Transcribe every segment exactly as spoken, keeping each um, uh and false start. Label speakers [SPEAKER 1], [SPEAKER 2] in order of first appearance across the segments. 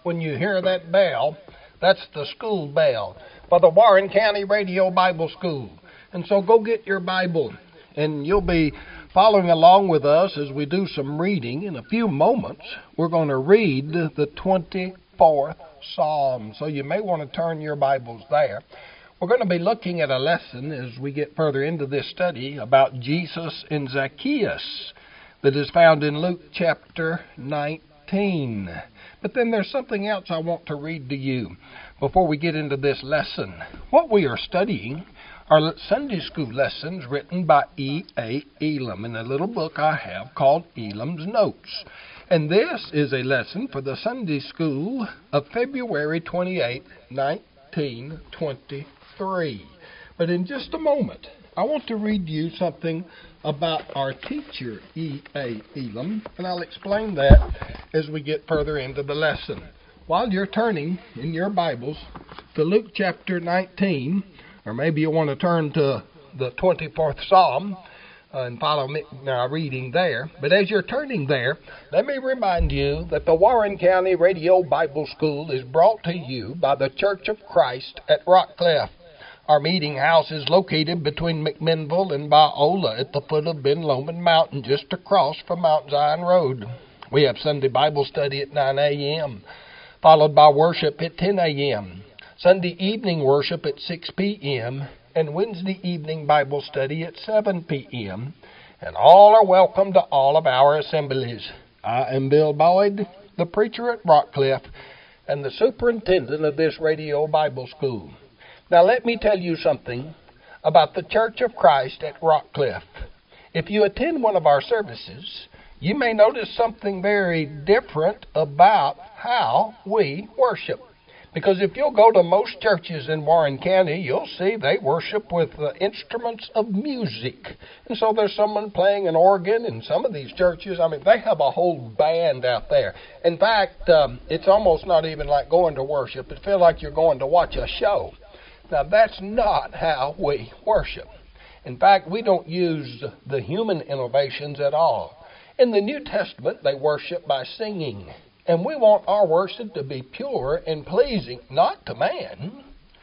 [SPEAKER 1] when you hear that bell, that's the school bell for the Warren County Radio Bible School. And so go get your Bible, and you'll be following along with us as we do some reading. In a few moments, we're going to read the twenty-fourth Psalm. So you may want to turn your Bibles there. We're going to be looking at a lesson as we get further into this study about Jesus and Zacchaeus that is found in Luke chapter nineteen. But then there's something else I want to read to you before we get into this lesson. What we are studying are Sunday school lessons written by E A Elam in a little book I have called Elam's Notes. And this is a lesson for the Sunday school of February twenty-eighth, nineteen twenty-three. But in just a moment, I want to read you something about our teacher, E A Elam, and I'll explain that as we get further into the lesson. While you're turning in your Bibles to Luke chapter nineteen, or maybe you want to turn to the twenty-fourth Psalm uh, and follow me now reading there. But as you're turning there, let me remind you that the Warren County Radio Bible School is brought to you by the Church of Christ at Rockcliffe. Our meeting house is located between McMinnville and Biola at the foot of Ben Lomond Mountain, just across from Mount Zion Road. We have Sunday Bible study at nine a.m., followed by worship at ten a.m., Sunday evening worship at six p.m., and Wednesday evening Bible study at seven p.m., and all are welcome to all of our assemblies. I am Bill Boyd, the preacher at Rockcliffe, and the superintendent of this radio Bible school. Now let me tell you something about the Church of Christ at Rockcliffe. If you attend one of our services, you may notice something very different about how we worship. Because if you'll go to most churches in Warren County, you'll see they worship with uh, instruments of music. And so there's someone playing an organ in some of these churches. I mean, they have a whole band out there. In fact, um, it's almost not even like going to worship. It feels like you're going to watch a show. Now, that's not how we worship. In fact, we don't use the human innovations at all. In the New Testament, they worship by singing. And we want our worship to be pure and pleasing, not to man,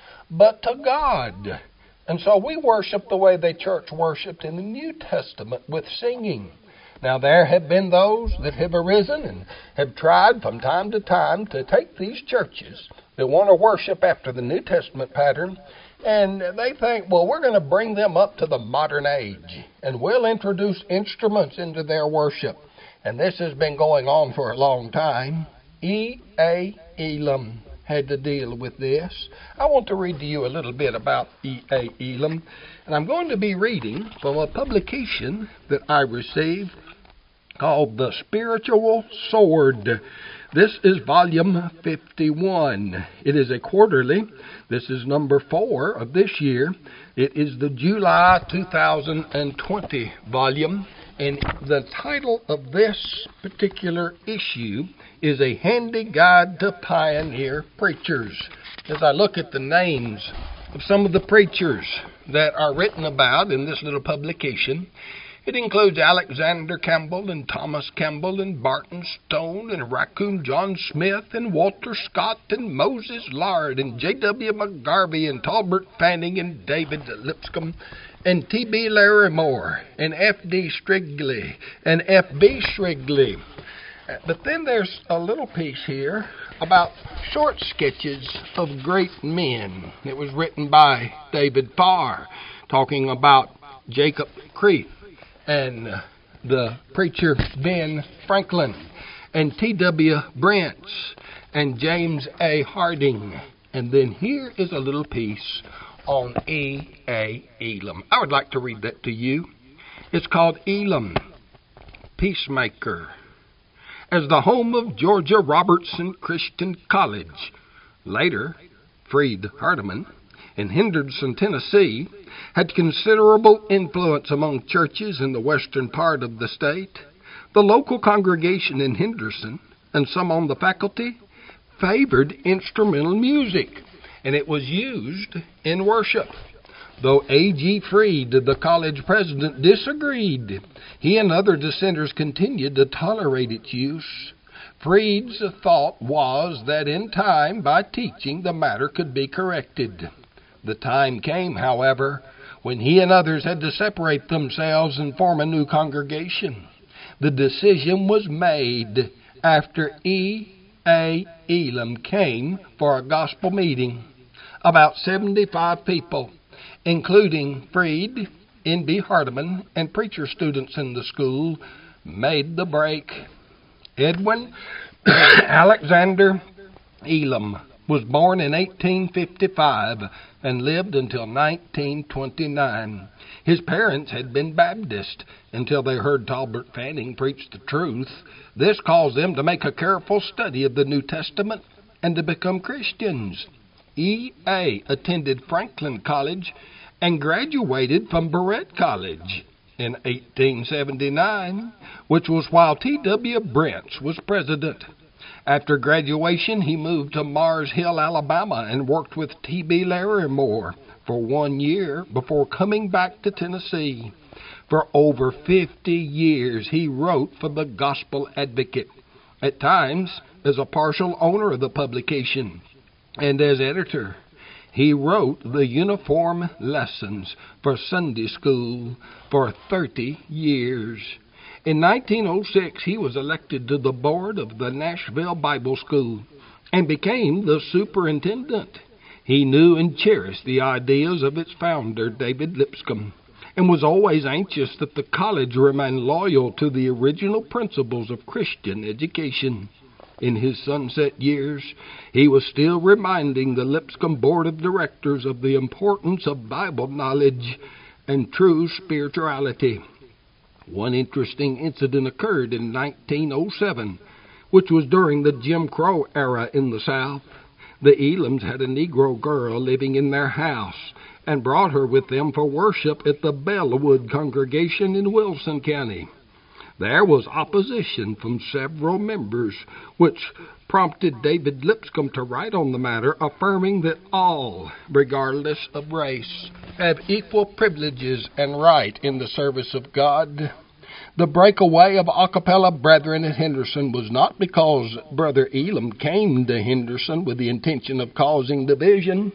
[SPEAKER 1] but to God. And so we worship the way the church worshipped in the New Testament with singing. Now, there have been those that have arisen and have tried from time to time to take these churches that want to worship after the New Testament pattern, and they think, well, we're going to bring them up to the modern age, and we'll introduce instruments into their worship. And this has been going on for a long time. E A Elam had to deal with this. I want to read to you a little bit about E A Elam, and I'm going to be reading from a publication that I received called The Spiritual Sword. This is volume fifty-one. It is a quarterly. This is number four of this year. It is the July two thousand twenty volume. And the title of this particular issue is A Handy Guide to Pioneer Preachers. As I look at the names of some of the preachers that are written about in this little publication, it includes Alexander Campbell and Thomas Campbell and Barton Stone and Raccoon John Smith and Walter Scott and Moses Lard and J W McGarvey and Talbert Fanning and David Lipscomb and T B Larimore and F D Strigley and F B Strigley. But then there's a little piece here about short sketches of great men. It was written by David Farr, talking about Jacob Creeth and uh, the preacher Ben Franklin and T W Brents and James A. Harding. And then here is a little piece on E A Elam. I would like to read that to you. It's called Elam, Peacemaker. As the home of Georgia Robertson Christian College, later Freed Hardeman, in Henderson, Tennessee, had considerable influence among churches in the western part of the state, the local congregation in Henderson and some on the faculty favored instrumental music, and it was used in worship. Though A G Freed, the college president, disagreed, he and other dissenters continued to tolerate its use. Freed's thought was that in time, by teaching, the matter could be corrected. The time came, however, when he and others had to separate themselves and form a new congregation. The decision was made after E. A. Elam came for a gospel meeting. About seventy-five people, including Freed, N B Hardeman, and preacher students in the school, made the break. Edwin Alexander Elam was born in eighteen fifty-five and lived until nineteen twenty-nine. His parents had been Baptist until they heard Talbert Fanning preach the truth. This caused them to make a careful study of the New Testament and to become Christians. E A attended Franklin College and graduated from Barrett College in eighteen seventy-nine, which was while T W Brents was president. After graduation, he moved to Mars Hill, Alabama, and worked with T B Larimore for one year before coming back to Tennessee. For over fifty years, he wrote for the Gospel Advocate, at times as a partial owner of the publication and as editor. He wrote the uniform lessons for Sunday school for thirty years. In nineteen oh six, he was elected to the board of the Nashville Bible School and became the superintendent. He knew and cherished the ideas of its founder, David Lipscomb, and was always anxious that the college remain loyal to the original principles of Christian education. In his sunset years, he was still reminding the Lipscomb Board of Directors of the importance of Bible knowledge and true spirituality. One interesting incident occurred in nineteen oh seven, which was during the Jim Crow era in the South. The Elams had a Negro girl living in their house and brought her with them for worship at the Bellwood congregation in Wilson County. There was opposition from several members, which prompted David Lipscomb to write on the matter, affirming that all, regardless of race, have equal privileges and right in the service of God. The breakaway of a cappella brethren at Henderson was not because Brother Elam came to Henderson with the intention of causing division.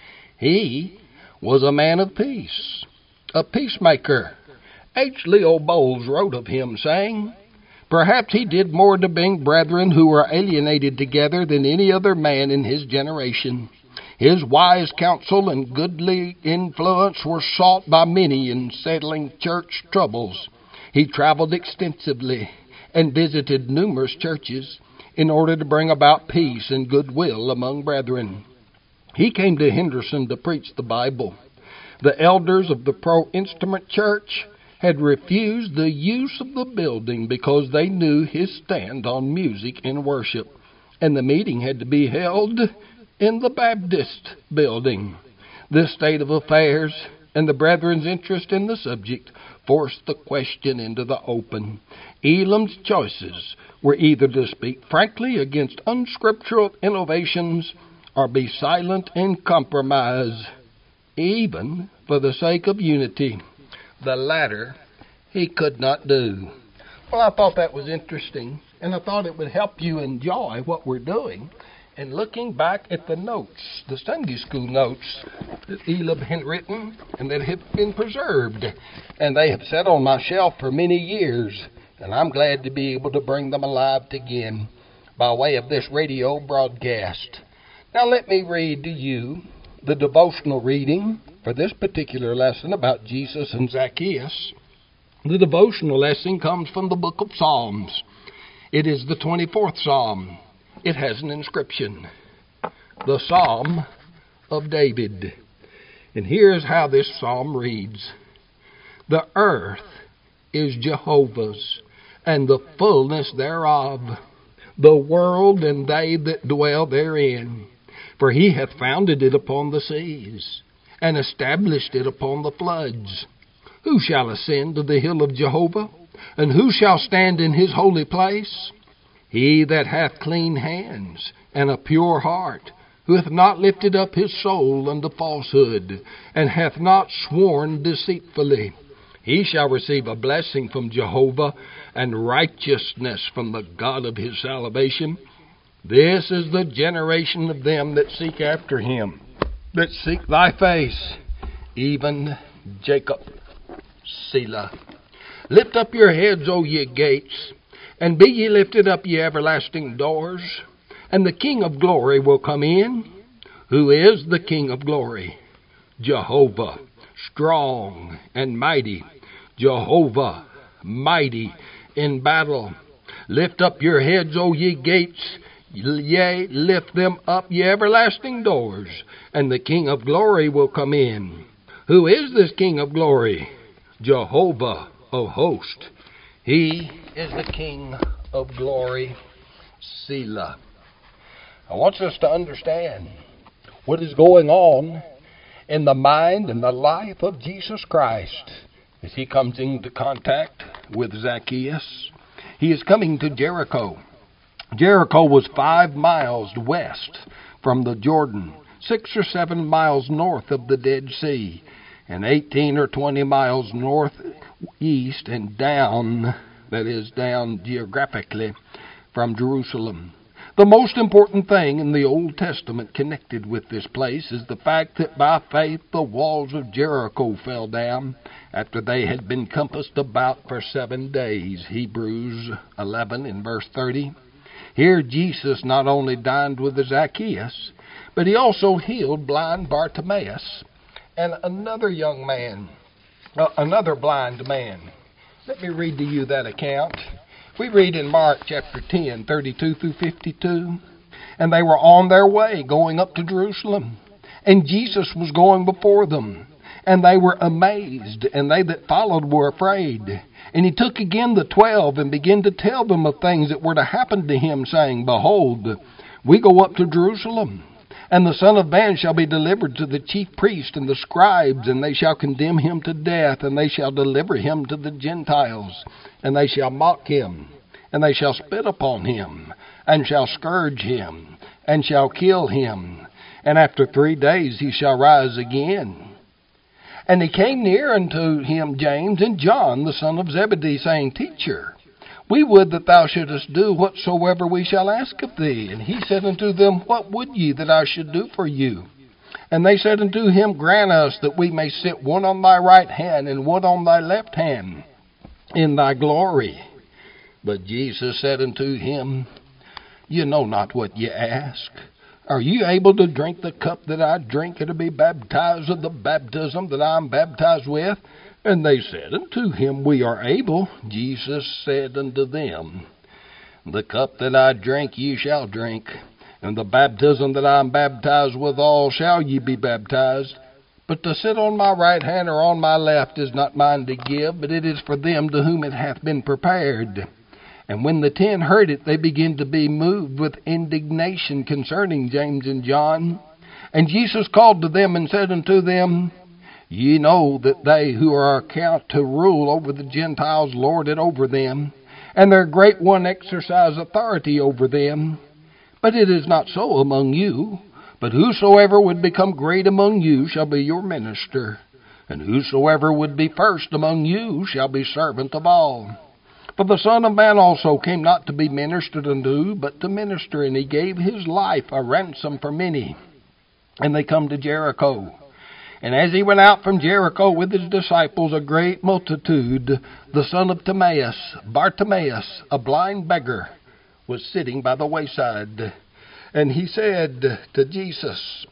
[SPEAKER 1] He was a man of peace, a peacemaker. H. Leo Bowles wrote of him, saying, "Perhaps he did more to bring brethren who were alienated together than any other man in his generation. His wise counsel and goodly influence were sought by many in settling church troubles. He traveled extensively and visited numerous churches in order to bring about peace and goodwill among brethren. He came to Henderson to preach the Bible. The elders of the Pro-Instrument Church had refused the use of the building because they knew his stand on music and worship, and the meeting had to be held in the Baptist building. This state of affairs and the brethren's interest in the subject forced the question into the open. Elam's choices were either to speak frankly against unscriptural innovations or be silent and compromise, even for the sake of unity. The latter he could not do." Well, I thought that was interesting, and I thought it would help you enjoy what we're doing. And looking back at the notes, the Sunday school notes that Elam had written and that have been preserved, and they have sat on my shelf for many years, and I'm glad to be able to bring them alive again by way of this radio broadcast. Now let me read to you the devotional reading for this particular lesson about Jesus and Zacchaeus. The devotional lesson comes from the book of Psalms. It is the twenty-fourth Psalm. It has an inscription, the Psalm of David. And here's how this psalm reads: "The earth is Jehovah's, and the fullness thereof, the world and they that dwell therein. For he hath founded it upon the seas, and established it upon the floods. Who shall ascend to the hill of Jehovah? And who shall stand in his holy place? He that hath clean hands and a pure heart, who hath not lifted up his soul unto falsehood, and hath not sworn deceitfully. He shall receive a blessing from Jehovah, and righteousness from the God of his salvation. This is the generation of them that seek after him, that seek thy face, even Jacob. Selah. Lift up your heads, O ye gates, and be ye lifted up, ye everlasting doors, and the King of glory will come in. Who is the King of glory? Jehovah, strong and mighty. Jehovah, mighty in battle. Lift up your heads, O ye gates, yea, lift them up, ye everlasting doors, and the King of glory will come in. Who is this King of glory? Jehovah of hosts. He is the King of glory. Selah. I want us to understand what is going on in the mind and the life of Jesus Christ as he comes into contact with Zacchaeus. He is coming to Jericho. Jericho was five miles west from the Jordan, six or seven miles north of the Dead Sea, and eighteen or twenty miles northeast and down, that is, down geographically, from Jerusalem. The most important thing in the Old Testament connected with this place is the fact that by faith the walls of Jericho fell down after they had been compassed about for seven days. Hebrews eleven in verse thirty. Here Jesus not only dined with Zacchaeus, but he also healed blind Bartimaeus and another young man, uh, another blind man. Let me read to you that account. We read in Mark chapter ten, thirty-two through fifty-two, and they were on their way going up to Jerusalem, and Jesus was going before them, and they were amazed, and they that followed were afraid. And he took again the twelve, and began to tell them of things that were to happen to him, saying, Behold, we go up to Jerusalem, and the Son of Man shall be delivered to the chief priests and the scribes, and they shall condemn him to death, and they shall deliver him to the Gentiles, and they shall mock him, and they shall spit upon him, and shall scourge him, and shall kill him, and after three days he shall rise again. And he came near unto him James and John, the son of Zebedee, saying, Teacher, we would that thou shouldest do whatsoever we shall ask of thee. And he said unto them, What would ye that I should do for you? And they said unto him, Grant us that we may sit one on thy right hand and one on thy left hand in thy glory. But Jesus said unto him, You know not what ye ask. Are you able to drink the cup that I drink, and to be baptized with the baptism that I am baptized with? And they said unto him, We are able. Jesus said unto them, The cup that I drink ye shall drink, and the baptism that I am baptized withal shall ye be baptized. But to sit on my right hand or on my left is not mine to give, but it is for them to whom it hath been prepared. And when the ten heard it, they began to be moved with indignation concerning James and John. And Jesus called to them and said unto them, Ye know that they who are account to rule over the Gentiles lord it over them, and their great one exercise authority over them. But it is not so among you. But whosoever would become great among you shall be your minister, and whosoever would be first among you shall be servant of all. For the Son of Man also came not to be ministered unto, but to minister, and he gave his life a ransom for many. And they come to Jericho. And as he went out from Jericho with his disciples, a great multitude, the son of Timaeus, Bartimaeus, a blind beggar, was sitting by the wayside. And he said to Jesus,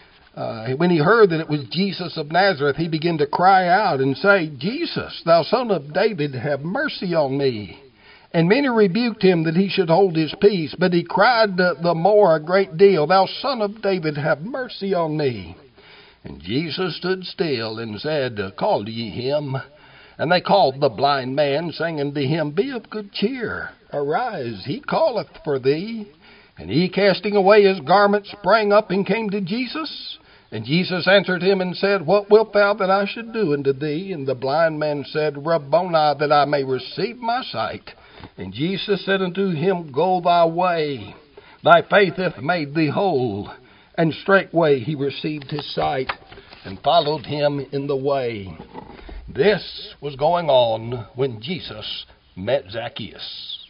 [SPEAKER 1] Uh, when he heard that it was Jesus of Nazareth, he began to cry out and say, Jesus, thou son of David, have mercy on me. And many rebuked him that he should hold his peace, but he cried the more a great deal, Thou son of David, have mercy on me. And Jesus stood still and said, Call ye him. And they called the blind man, saying unto him, Be of good cheer, arise, he calleth for thee. And he, casting away his garment, sprang up and came to Jesus. And Jesus answered him and said, What wilt thou that I should do unto thee? And the blind man said, Rabboni, that I may receive my sight. And Jesus said unto him, Go thy way, thy faith hath made thee whole. And straightway he received his sight, and followed him in the way. This was going on when Jesus met Zacchaeus.